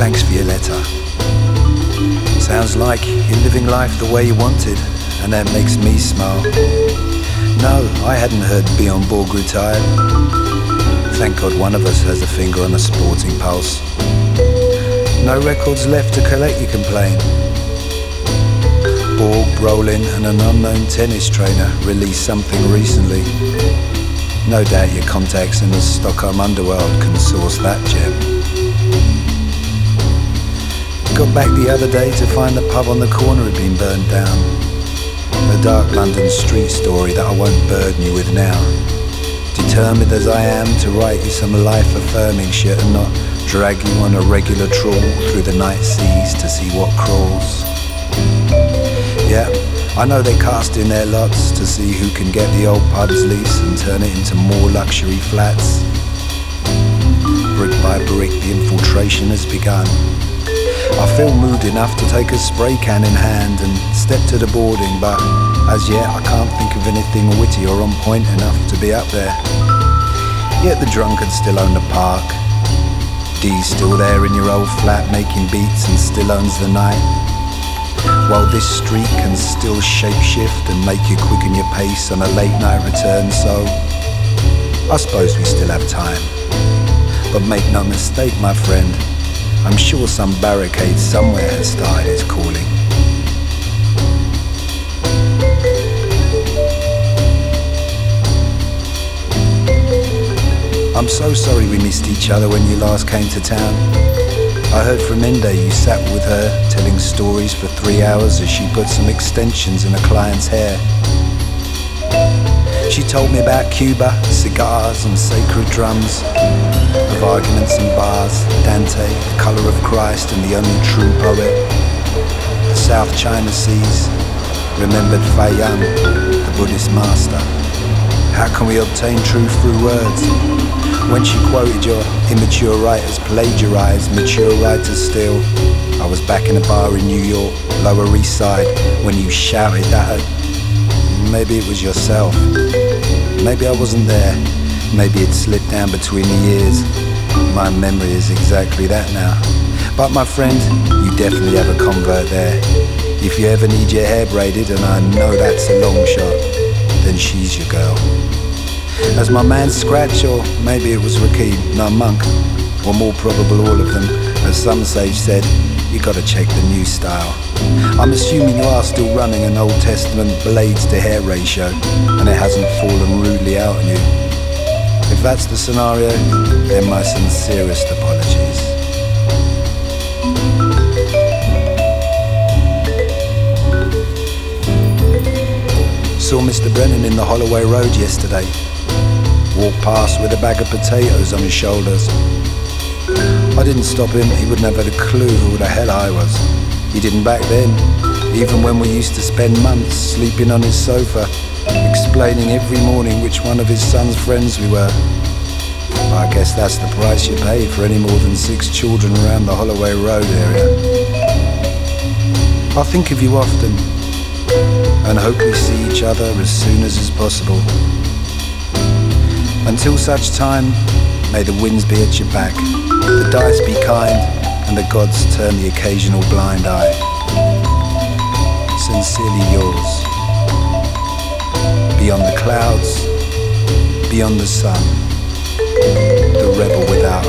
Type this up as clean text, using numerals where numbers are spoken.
Thanks for your letter. Sounds like you're living life the way you wanted, and that makes me smile. No, I hadn't heard Bjorn Borg retired. Thank God one of us has a finger on the sporting pulse. No records left to collect your complaint. Borg, Brolin and an unknown tennis trainer released something recently. No doubt your contacts in the Stockholm underworld can source that gem. Got back the other day to find the pub on the corner had been burned down. A dark London street story that I won't burden you with now. Determined as I am to write you some life-affirming shit and not drag you on a regular trawl through the night seas to see what crawls. Yeah, I know they cast in their lots to see who can get the old pub's lease and turn it into more luxury flats. Brick by brick, the infiltration has begun. I feel moved enough to take a spray can in hand and step to the boarding, but as yet I can't think of anything witty or on point enough to be up there. Yet the drunkards still own the park. Dee's still there in your old flat making beats and still owns the night. While this street can still shape-shift and make you quicken your pace on a late-night return, so I suppose we still have time. But make no mistake, my friend, I'm sure some barricade somewhere has started its calling. I'm so sorry we missed each other when you last came to town. I heard from Inde you sat with her telling stories for 3 hours as she put some extensions in a client's hair. She told me about Cuba, cigars and sacred drums, of arguments and bars, Dante, the colour of Christ and the only true poet, the South China Seas, remembered Faiyum, the Buddhist master. How can we obtain truth through words? When she quoted your immature writers plagiarise mature writers still, I was back in a bar in New York, Lower East Side, when you shouted that at... Maybe it was yourself. Maybe I wasn't there. Maybe it slipped down between the years. My memory is exactly that now. But my friend, you definitely have a convert there. If you ever need your hair braided, and I know that's a long shot, then she's your girl. As my man Scratch, or maybe it was Rakim, no Monk, or more probable all of them, as some sage said, you gotta check the new style. I'm assuming you are still running an Old Testament blades to hair ratio, and it hasn't fallen rudely out on you. If that's the scenario, then my sincerest apologies. Saw Mr. Brennan in the Holloway Road yesterday. Walked past with a bag of potatoes on his shoulders. I didn't stop him, he wouldn't have had a clue who the hell I was. He didn't back then, even when we used to spend months sleeping on his sofa, explaining every morning which one of his son's friends we were. I guess that's the price you pay for any more than 6 children around the Holloway Road area. I think of you often, and hope we see each other as soon as is possible. Until such time, may the winds be at your back, the dice be kind, and the gods turn the occasional blind eye. Sincerely yours. Beyond the clouds, beyond the sun, the rebel without